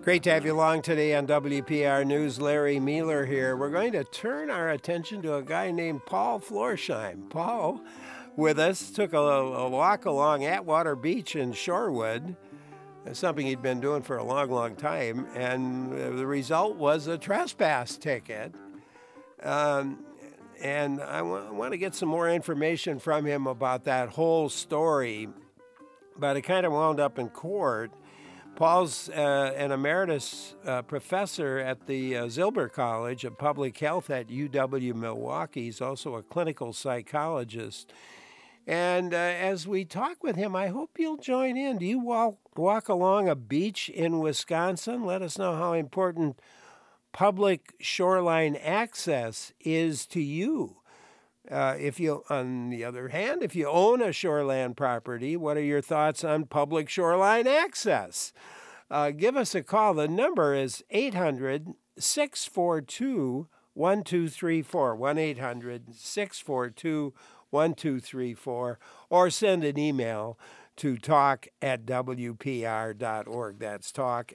Great to have you along today on WPR News. Larry Mueller here. We're going to turn our attention to a guy named Paul Florsheim. Paul, with us, took a walk along Atwater Beach in Shorewood. That's something he'd been doing for a long, long time. And the result was a trespass ticket. And I want to get some more information from him about that whole story. But it kind of wound up in court. Paul's an emeritus professor at the Zilber College of Public Health at UW Milwaukee. He's also a clinical psychologist. And as we talk with him, I hope you'll join in. Do you walk along a beach in Wisconsin? Let us know how important public shoreline access is to you. On the other hand, if you own a shoreland property, what are your thoughts on public shoreline access? Give us a call. The number is 800-642-1234, 1-800-642-1234, or send an email to talk@wpr.org. That's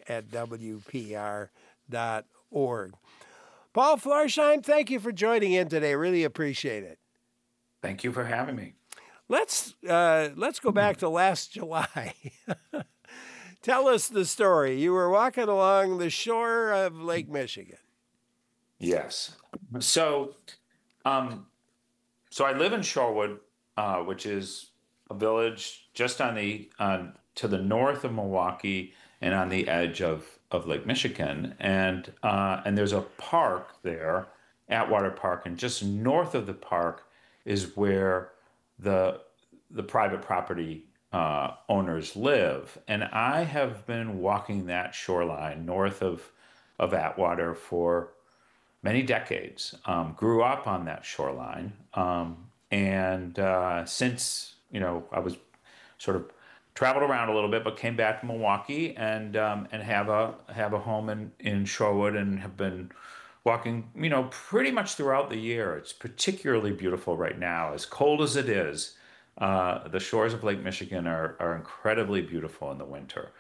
talk@wpr.org. Paul Florsheim, thank you for joining in today. Really appreciate it. Thank you for having me. Let's go back to last July. Tell us the story. You were walking along the shore of Lake Michigan. Yes. So I live in Shorewood, which is a village just to the north of Milwaukee and on the edge of Lake Michigan, and there's a park there, Atwater Park, and just north of the park is where the private property owners live. And I have been walking that shoreline north of Atwater for many decades. Grew up on that shoreline, and since I was sort of traveled around a little bit, but came back to Milwaukee and have a home in Shorewood, and have been walking, pretty much throughout the year. It's particularly beautiful right now, as cold as it is. The shores of Lake Michigan are incredibly beautiful in the winter.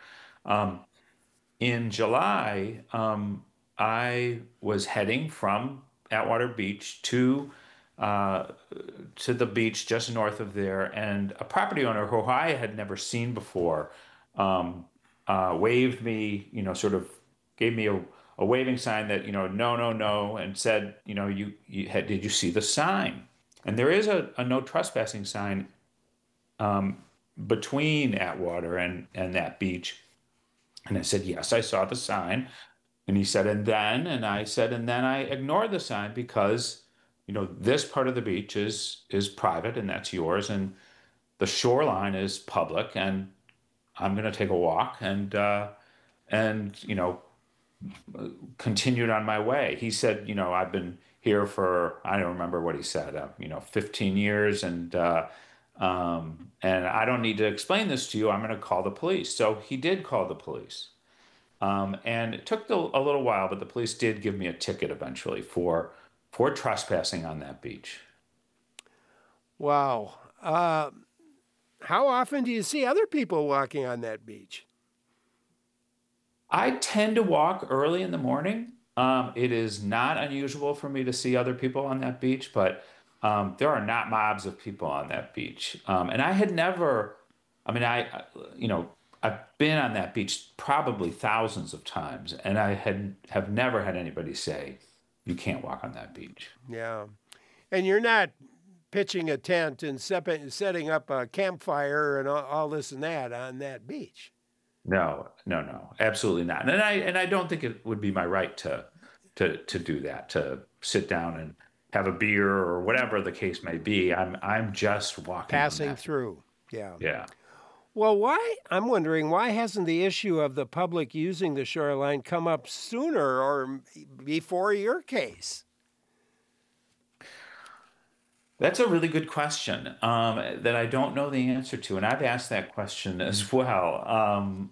In July, I was heading from Atwater Beach to the beach just north of there, and a property owner who I had never seen before waved me, sort of gave me a waving sign that, no, no, no, and said, did you see the sign? And there is a no trespassing sign between Atwater and that beach. And I said, yes, I saw the sign. And he said, and I said, and then I ignored the sign because, this part of the beach is private and that's yours, and the shoreline is public, and I'm going to take a walk and continued on my way. He said, I've been here for, I don't remember what he said, 15 years, and I don't need to explain this to you. I'm going to call the police. So he did call the police. And it took a little while, but the police did give me a ticket eventually for trespassing on that beach. Wow. How often do you see other people walking on that beach? I tend to walk early in the morning. It is not unusual for me to see other people on that beach, but there are not mobs of people on that beach. And I had never, I've been on that beach probably thousands of times, and I have never had anybody say, you can't walk on that beach. Yeah. And you're not pitching a tent and setting up a campfire and all this and that on that beach. No, absolutely not. And I don't think it would be my right to do that, to sit down and have a beer or whatever the case may be. I'm just walking. Passing through. Yeah. Yeah. Well, I'm wondering, why hasn't the issue of the public using the shoreline come up sooner or before your case? That's a really good question that I don't know the answer to, and I've asked that question as well.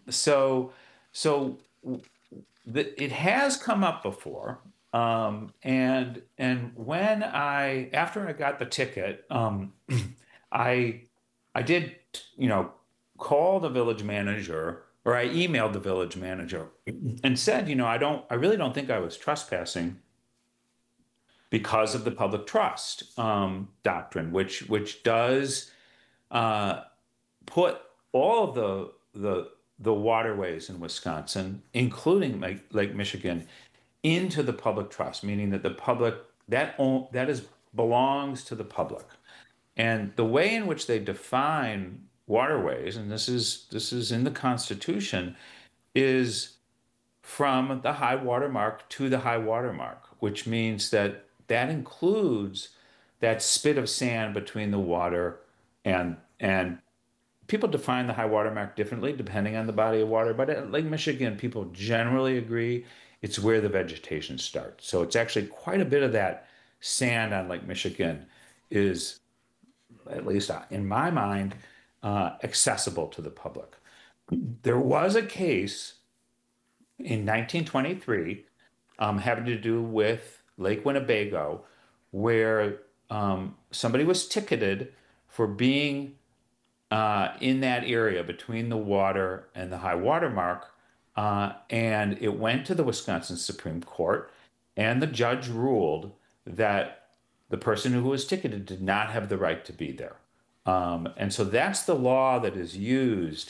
It has come up before, and when after I got the ticket, I did call the village manager or I emailed the village manager and said, I really don't think I was trespassing because of the public trust doctrine, which does uh, put all of the waterways in Wisconsin, including Lake Michigan, into the public trust, meaning that the public that is belongs to the public. And the way in which they define waterways, and this is in the Constitution, is from the high water mark to the high water mark, which means that includes that spit of sand between the water and people define the high water mark differently depending on the body of water. But at Lake Michigan, people generally agree it's where the vegetation starts. So it's actually quite a bit of that sand on Lake Michigan is, at least in my mind, accessible to the public. There was a case in 1923 having to do with Lake Winnebago, where somebody was ticketed for being in that area between the water and the high water mark. And it went to the Wisconsin Supreme Court, and the judge ruled that the person who was ticketed did not have the right to be there. And so that's the law that is used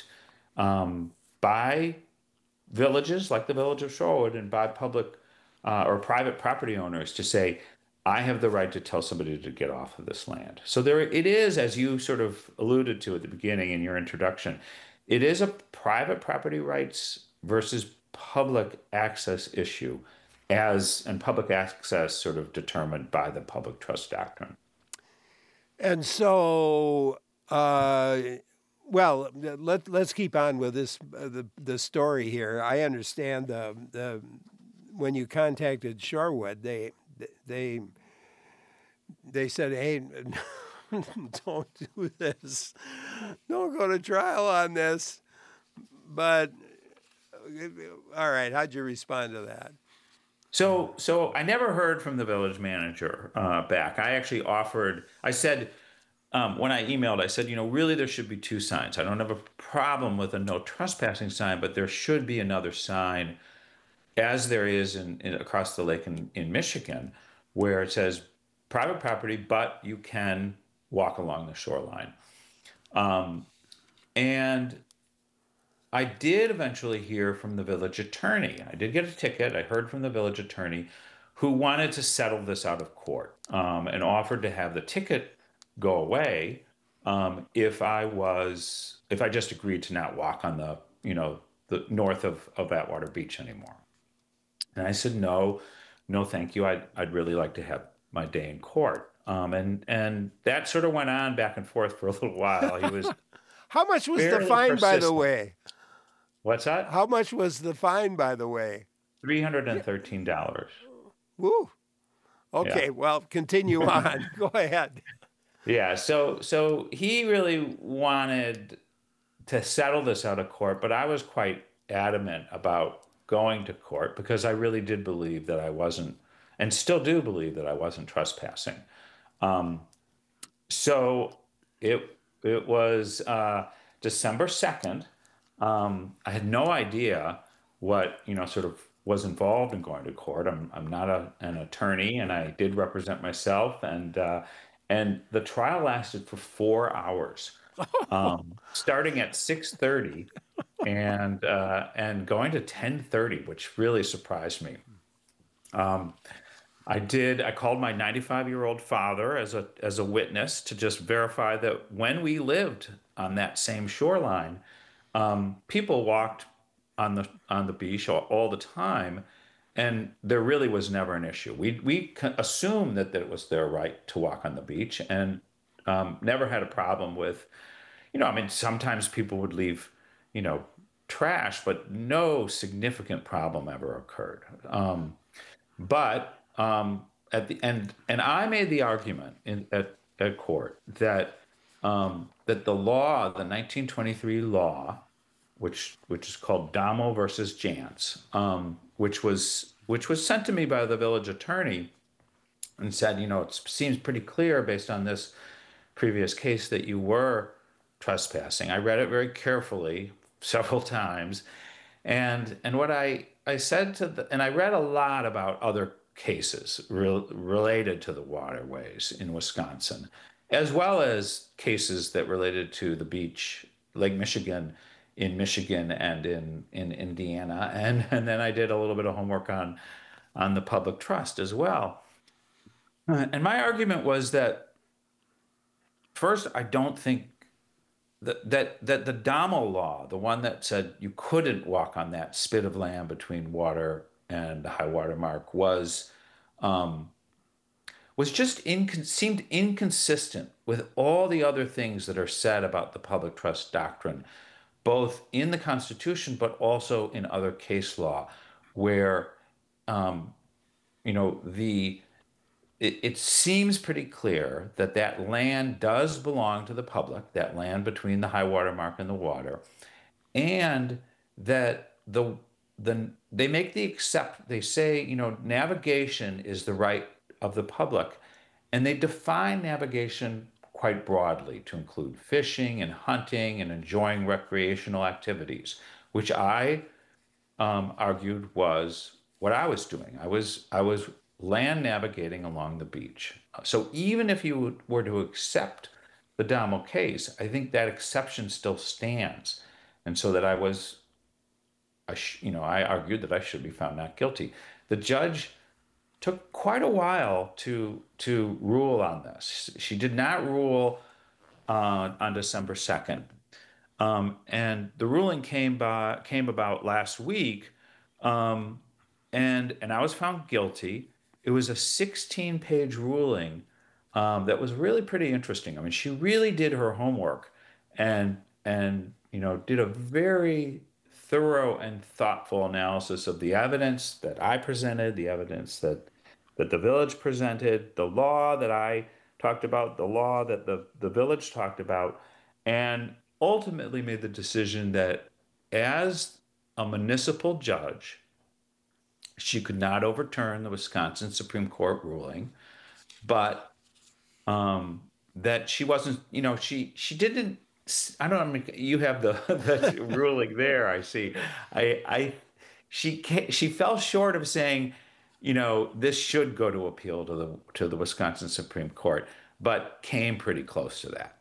by villages like the village of Shorewood and by public or private property owners to say, I have the right to tell somebody to get off of this land. So there it is, as you sort of alluded to at the beginning in your introduction, it is a private property rights versus public access issue, and public access sort of determined by the public trust doctrine. And so, well, let's keep on with this the story here. I understand the when you contacted Shorewood, they said, "Hey, don't do this. Don't go to trial on this." But all right, how'd you respond to that? So I never heard from the village manager back. I actually offered. I said when I emailed, I said, really there should be two signs. I don't have a problem with a no trespassing sign, but there should be another sign, as there is across the lake in Michigan, where it says private property, but you can walk along the shoreline. And I did eventually hear from the village attorney. I did get a ticket. I heard from the village attorney who wanted to settle this out of court and offered to have the ticket go away if I just agreed to not walk on the north of Atwater Beach anymore. And I said, no, thank you. I'd really like to have my day in court. And that sort of went on back and forth for a little while. He was How much was the fine, by the way? What's that? How much was the fine, by the way? $313. Woo. Okay, yeah. Well, continue on. Go ahead. Yeah, so he really wanted to settle this out of court, but I was quite adamant about going to court because I really did believe that I wasn't, and still do believe that I wasn't trespassing. So it was December 2nd. I had no idea what sort of was involved in going to court. I'm not an attorney, and I did represent myself, and the trial lasted for 4 hours, starting at 6:30 and going to 10:30, which really surprised me. I called my 95-year-old father as a witness to just verify that when we lived on that same shoreline, people walked on the beach all the time, and there really was never an issue. We assumed that it was their right to walk on the beach, and never had a problem with, sometimes people would leave, trash, but no significant problem ever occurred. But at the end, and I made the argument at court that the law, the 1923 law, which is called Damo versus Jantz, which was sent to me by the village attorney, and said, it seems pretty clear based on this previous case that you were trespassing. I read it very carefully several times. And what I said to and I read a lot about other cases related to the waterways in Wisconsin, as well as cases that related to the beach, Lake Michigan, in Michigan and in Indiana. And then I did a little bit of homework on the public trust as well. And my argument was that first, I don't think that the Damo law, the one that said you couldn't walk on that spit of land between water and the high water mark, um, was just seemed inconsistent with all the other things that are said about the public trust doctrine, both in the Constitution but also in other case law, where um, the it seems pretty clear that that land does belong to the public, that land between the high water mark and the water, and that they make they say, navigation is the right of the public, and they define navigation quite broadly to include fishing and hunting and enjoying recreational activities, which I argued was what I was doing. I was land navigating along the beach. So even if you were to accept the Damo case, I think that exception still stands, and so that I argued that I should be found not guilty. The judge took quite a while to rule on this. She did not rule on December 2nd. And the ruling came about last week, um, and I was found guilty. It was a 16-page ruling that was really pretty interesting. I mean, she really did her homework, and did a very thorough and thoughtful analysis of the evidence that I presented, the evidence that the village presented, the law that I talked about, the law that the village talked about, and ultimately made the decision that as a municipal judge, she could not overturn the Wisconsin Supreme Court ruling, but um, that she wasn't, she didn't. I don't know. You have the ruling there. I see. I she fell short of saying, this should go to appeal to the Wisconsin Supreme Court, but came pretty close to that.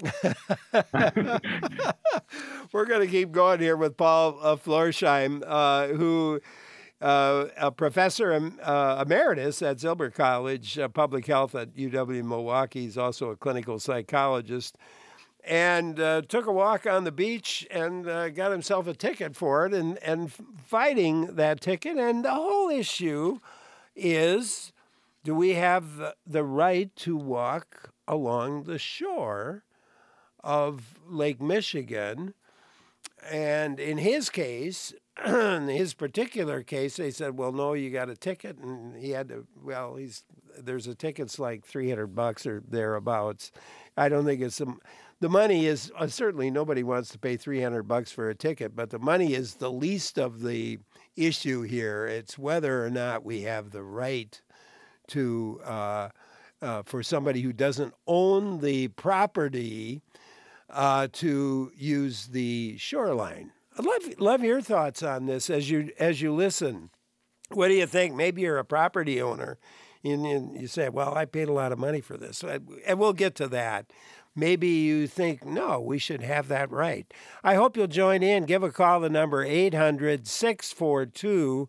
We're going to keep going here with Paul Florsheim, who a professor emeritus at Zilber College, Public Health at UW-Milwaukee. He's also a clinical psychologist, and took a walk on the beach and got himself a ticket for it, and fighting that ticket. And the whole issue is, do we have the right to walk along the shore of Lake Michigan? And in his case, in his particular case, they said, well, no, you got a ticket. And he had to, there's a ticket's like $300 or thereabouts. I don't think it's the money is, certainly nobody wants to pay $300 for a ticket, but the money is the least of the issue here. It's whether or not we have the right to, for somebody who doesn't own the property, to use the shoreline. I'd love your thoughts on this as you listen. What do you think? Maybe you're a property owner, and you say, "Well, I paid a lot of money for this," and we'll get to that. Maybe you think, no, we should have that right. I hope you'll join in. Give a call. The number 800-642-1234,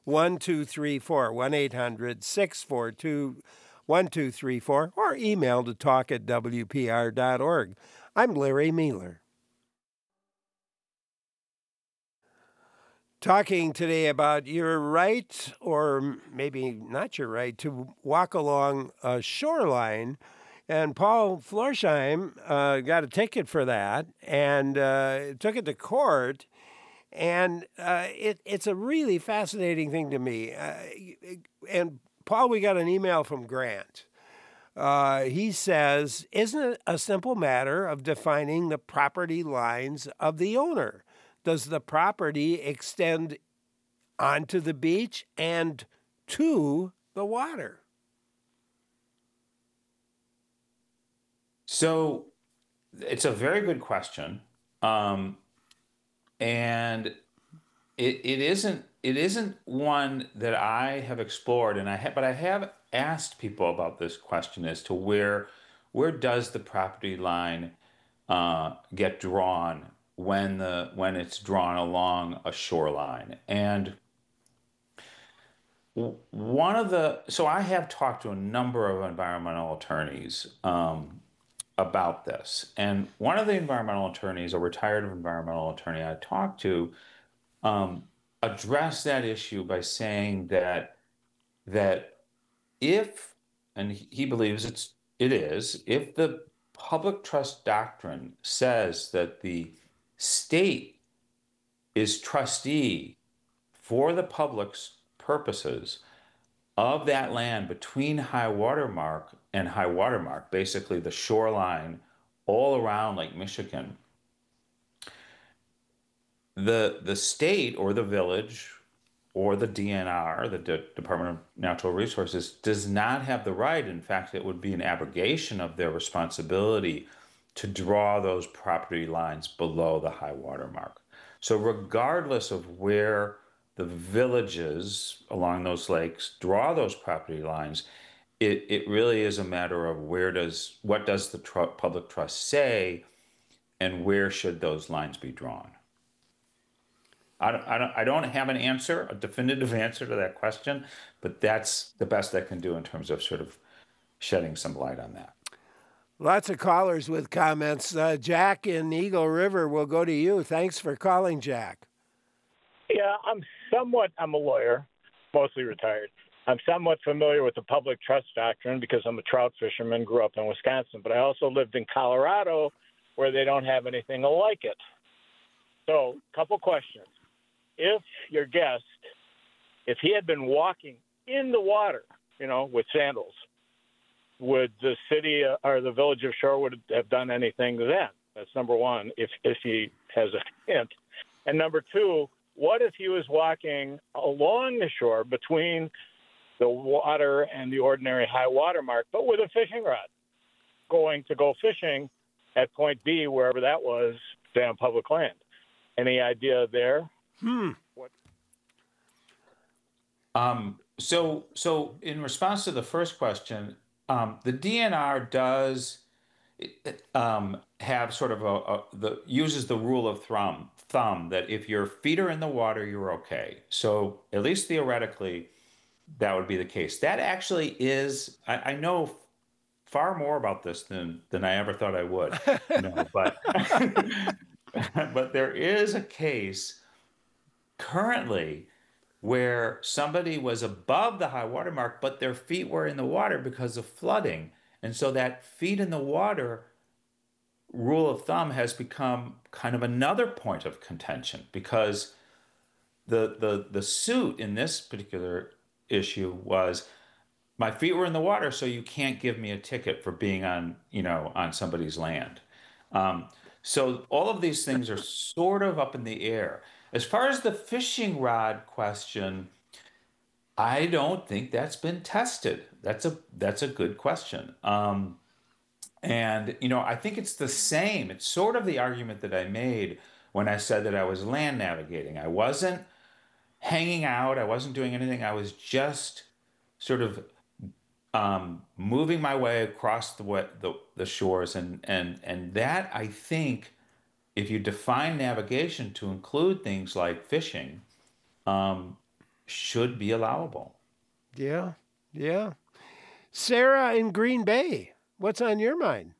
1-800-642-1234, or email to talk@wpr.org. I'm Larry Mueller. Talking today about your right, or maybe not your right, to walk along a shoreline. And Paul Florsheim got a ticket for that and took it to court. And it's a really fascinating thing to me. And Paul, we got an email from Grant. He says, isn't it a simple matter of defining the property lines of the owner? Does the property extend onto the beach and to the water? So it's a very good question. and it isn't one that I have explored, and but I have asked people about this question as to where does the property line get drawn when it's drawn along a shoreline. And so I have talked to a number of environmental attorneys about this, and one of the environmental attorneys, a retired environmental attorney I talked to, um, addressed that issue by saying that if, and he believes it is, if the public trust doctrine says that the state is trustee for the public's purposes of that land between high water mark and high water mark, basically the shoreline all around Lake Michigan, the state or the village or the DNR, the Department of Natural Resources, does not have the right. In fact, it would be an abrogation of their responsibility to draw those property lines below the high water mark. So regardless of where the villages along those lakes draw those property lines, it really is a matter of what does the public trust say, and where should those lines be drawn? I don't have an answer, a definitive answer to that question, but that's the best I can do in terms of sort of shedding some light on that. Lots of callers with comments. Jack in Eagle River, will go to you. Thanks for calling, Jack. Yeah, I'm a lawyer, mostly retired. I'm somewhat familiar with the public trust doctrine because I'm a trout fisherman, grew up in Wisconsin, but I also lived in Colorado where they don't have anything like it. So, couple questions. If your guest, if he had been walking in the water, with sandals, would the city or the village of Shorewood have done anything then? That's number one, if he has a hint. And number two, what if he was walking along the shore between the water and the ordinary high water mark, but with a fishing rod, going to go fishing at point B, wherever that was, say on public land? Any idea there? So in response to the first question, the DNR does have sort of uses the rule of thumb that if your feet are in the water, you're okay. So at least theoretically, that would be the case. That actually is, I know far more about this than I ever thought I would. No, but but there is a case currently where somebody was above the high water mark, but their feet were in the water because of flooding. And so that feet in the water rule of thumb has become kind of another point of contention, because the suit in this particular issue was, my feet were in the water, so you can't give me a ticket for being on somebody's land. So all of these things are sort of up in the air. As far as the fishing rod question, I don't think that's been tested. That's a good question. And I think it's the same. It's sort of the argument that I made when I said that I was land navigating. I wasn't hanging out. I wasn't doing anything. I was just sort of moving my way across the shores, and that, I think, if you define navigation to include things like fishing, should be allowable. Yeah. Sarah in Green Bay, what's on your mind?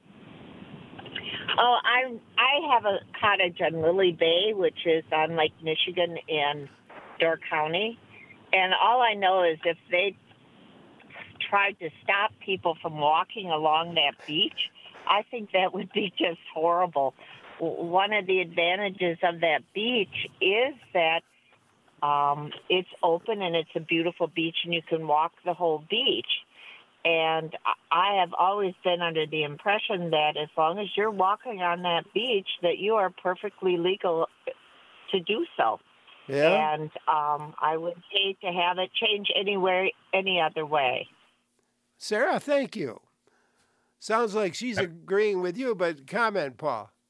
Oh, I have a cottage on Lily Bay, which is on Lake Michigan in Door County, and all I know is if they tried to stop people from walking along that beach, I think that would be just horrible. One of the advantages of that beach is that it's open and it's a beautiful beach and you can walk the whole beach. And I have always been under the impression that as long as you're walking on that beach, that you are perfectly legal to do so. Yeah. And I would hate to have it change any other way. Sarah, thank you. Sounds like she's agreeing with you, but comment, Paul.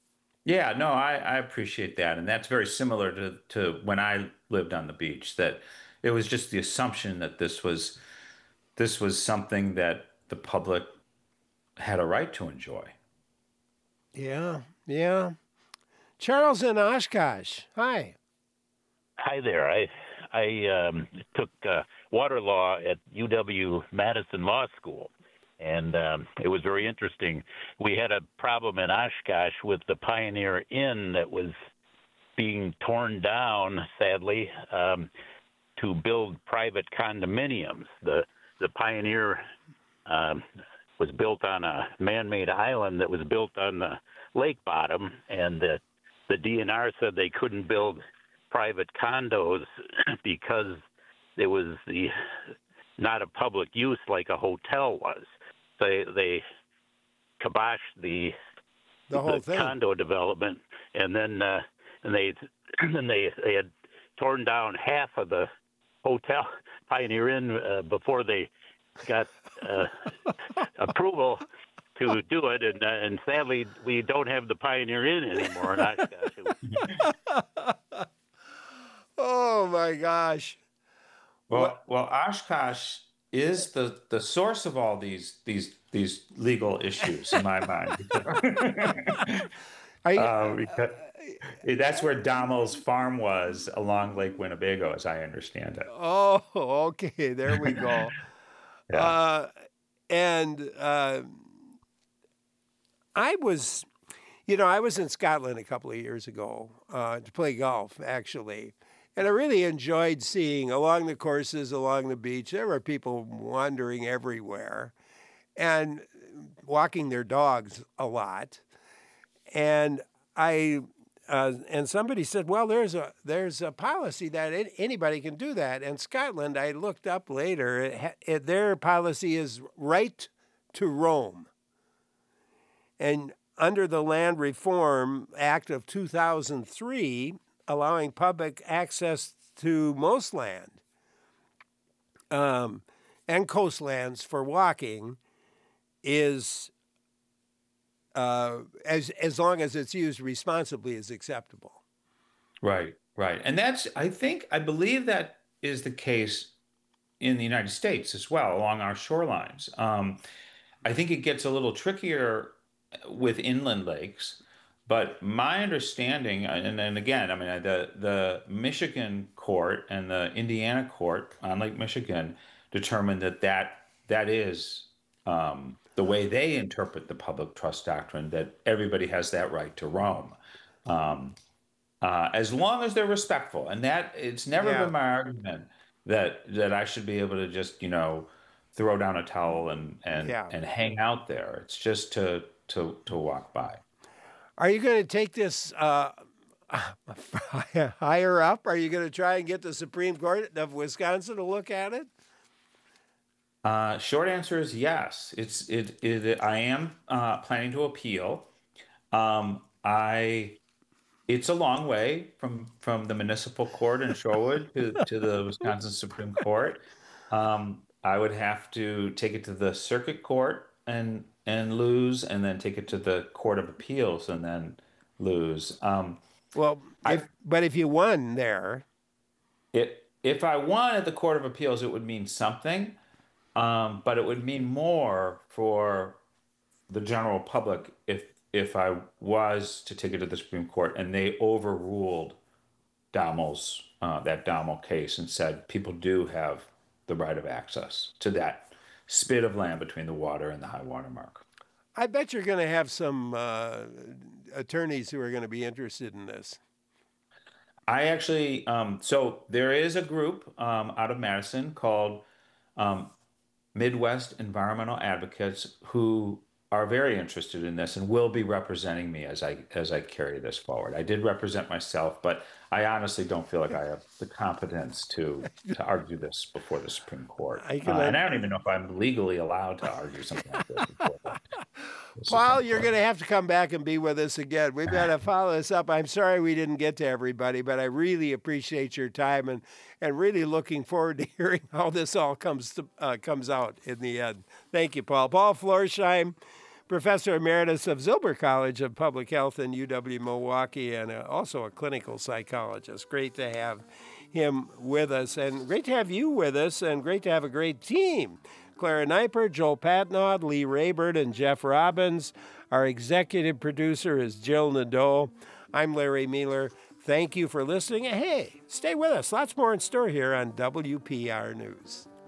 Yeah, no, I appreciate that. And that's very similar to when I lived on the beach, that it was just the assumption that this was something that the public had a right to enjoy. Yeah, yeah. Charles in Oshkosh. Hi. Hi there. I took water law at UW Madison Law School, and it was very interesting. We had a problem in Oshkosh with the Pioneer Inn that was being torn down, sadly, to build private condominiums. The Pioneer was built on a man-made island that was built on the lake bottom, and the DNR said they couldn't build private condos because it was not a public use like a hotel was. They kiboshed the whole thing. condo development, and then they had torn down half of the hotel Pioneer Inn before they got approval to do it, and sadly we don't have the Pioneer Inn anymore in Oshkosh. Oh my gosh. Well, Oshkosh is the source of all these legal issues in my mind. Because that's where Damel's farm was along Lake Winnebago, as I understand it. Oh, okay. There we go. Yeah. And I was in Scotland a couple of years ago to play golf, actually. And I really enjoyed seeing along the courses, along the beach, there were people wandering everywhere and walking their dogs a lot. And and somebody said, well, there's a policy that anybody can do that. And Scotland, I looked up later, their policy is right to roam. And under the Land Reform Act of 2003, allowing public access to most land and coastlands for walking is, as long as it's used responsibly, is acceptable. Right. And I believe that is the case in the United States as well, along our shorelines. I think it gets a little trickier with inland lakes, but my understanding, and again, I mean, the Michigan court and the Indiana court on Lake Michigan determined that is the way they interpret the public trust doctrine, that everybody has that right to roam, as long as they're respectful. And that it's never been my argument that I should be able to just throw down a towel and hang out there. It's just to walk by. Are you going to take this higher up? Are you going to try and get the Supreme Court of Wisconsin to look at it? Short answer is yes. I am planning to appeal. It's a long way from the municipal court in Shorewood to the Wisconsin Supreme Court. I would have to take it to the circuit court and lose, and then take it to the Court of Appeals and then lose. But if you won there, if I won at the Court of Appeals, it would mean something, but it would mean more for the general public if I was to take it to the Supreme Court and they overruled Damel's that Damel case and said people do have the right of access to that spit of land between the water and the high water mark. I bet you're going to have some attorneys who are going to be interested in this. I actually, so there is a group out of Madison called Midwest Environmental Advocates who are very interested in this and will be representing me as I carry this forward. I did represent myself, but I honestly don't feel like I have the competence to argue this before the Supreme Court. And I don't even know if I'm legally allowed to argue something like this before Paul, you're going to have to come back and be with us again. We've got to follow this up. I'm sorry we didn't get to everybody, but I really appreciate your time and really looking forward to hearing how this all comes out in the end. Thank you, Paul. Paul Florsheim, Professor Emeritus of Zilber College of Public Health in UW-Milwaukee, and also a clinical psychologist. Great to have him with us, and great to have you with us, and great to have a great team. Clara Neiper, Joel Patnaud, Lee Raybert, and Jeff Robbins. Our executive producer is Jill Nadeau. I'm Larry Mueller. Thank you for listening. And hey, stay with us. Lots more in store here on WPR News.